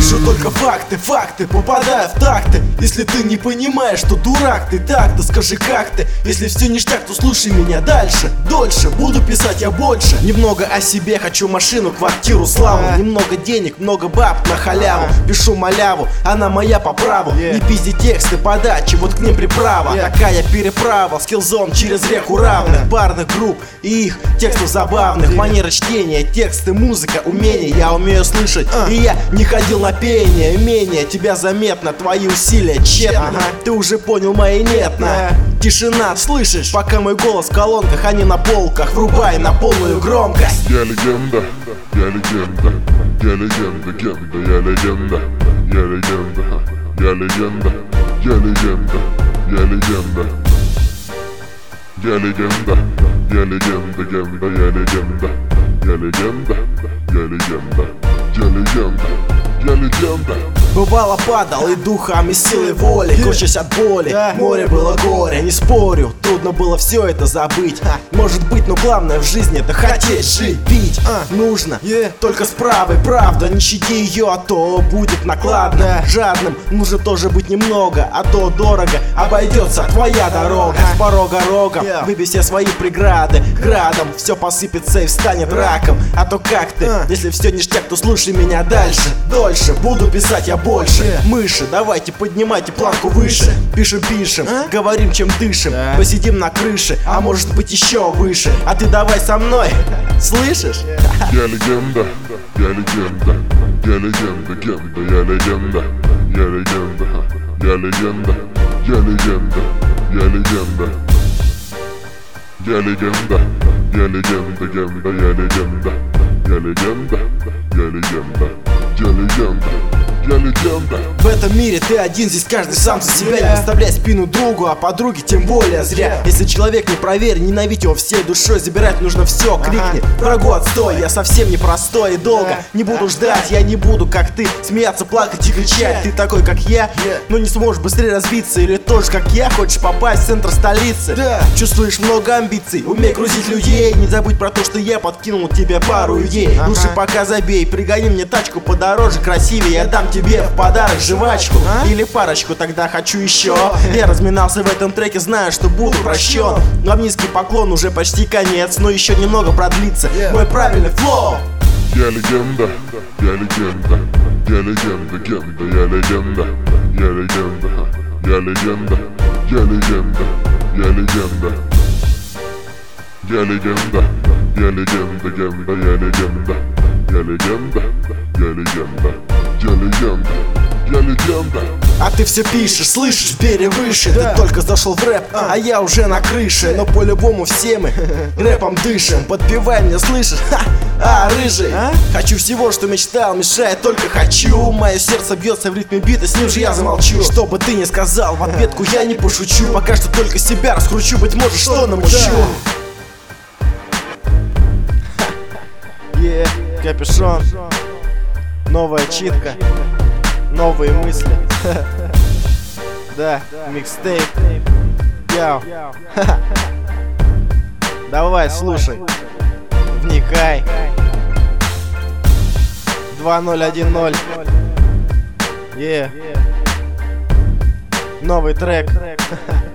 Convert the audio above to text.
Вижу только факты, факты, попадаю в такты. Если ты не понимаешь, что дурак ты, так-то скажи как ты. Если все ништяк, то слушай меня дальше, дольше. Буду писать я больше. Немного о себе, хочу машину, квартиру, славу. Немного денег, много баб на халяву. Пишу маляву, она моя по праву. Не пизди тексты, подачи, вот к ним приправа. Такая переправа, скиллзон через реку равных. Барных групп и их текстов забавных. Манера чтения, тексты, музыка, умение. Я умею слышать, и я не ходил на пение. Менее тебя заметно, твои усилия тщетны. Ты уже понял, мои нет. Тишина, слышишь? Пока мой голос в колонках, а не на полках. Врубай на полную громкость. Я легенда, я легенда, я легенда, генда, я легенда, я легенда, я легенда, я легенда, я легенда, я легенда, я легенда, генда, я легенда, я легенда, я легенда, я легенда, я легенда. Бывало падал и духом, и силой воли, корчась от боли, море было горе. Не спорю, трудно было все это забыть. Может быть, но главное в жизни это хотеть жить. Пить нужно, только с правой, правда. Не щади ее, а то будет накладно. Жадным нужно тоже быть немного, а то дорого обойдется твоя дорога. С порога рогом выбей все свои преграды. Градом все посыпется и встанет раком. А то как ты, если все ништяк, то слушай меня дальше, дольше. Буду писать я больше. Мыши, давайте поднимайте планку выше. Пишем, пишем, говорим, чем дышим. Посидим на крыше, а может быть еще выше. А ты давай со мной, слышишь? Я легенда, я легенда, я легенда, генда, я легенда, я легенда, я легенда, я легенда, я легенда, я легенда, я легенда, генда, я легенда, я легенда, я легенда, я легенда, я легенда. В этом мире ты один, здесь каждый сам за себя. Не подставляй спину другу, а подруге тем более зря. Если человек не проверен, ненавидь его всей душой. Забирать нужно все, крикни врагу отстой. Я совсем не простой и долго не буду ждать. Я не буду, как ты, смеяться, плакать и кричать. Ты такой, как я, но не сможешь быстрее разбиться. Или тоже, как я, хочешь попасть в центр столицы. Чувствуешь много амбиций, умей грузить людей. Не забудь про то, что я подкинул тебе пару идей. Лучше пока забей, пригони мне тачку подороже, красивее. Я дам тебе в подарок жвачку или парочку, тогда хочу еще. Я разминался в этом треке, знаю, что буду прощен. Вам низкий поклон, уже почти конец, но еще немного продлится мой правильный флоу. Я легенда, я легенда, я легенда, генда, я легенда, я легенда, я легенда, я легенда, я легенда, я легенда, я легенда, генда, я легенда, я легенда, я легенда, я легенда, я легенда. А ты все пишешь, слышишь, бери выше. Ты только зашел в рэп, а я уже на крыше. Но по-любому все мы рэпом дышим. Подпевай мне, слышишь? Рыжий. Хочу всего, что мечтал, мешает только хочу. Мое сердце бьется в ритме бита, с ним же я замолчу. Что бы ты ни сказал, в ответку я не пошучу. Пока что только себя раскручу, быть может, что намучу. Капюшон, новая читка, новые мысли. Да, микстейп. Яу. Давай, слушай, вникай. 2010. Новый трек.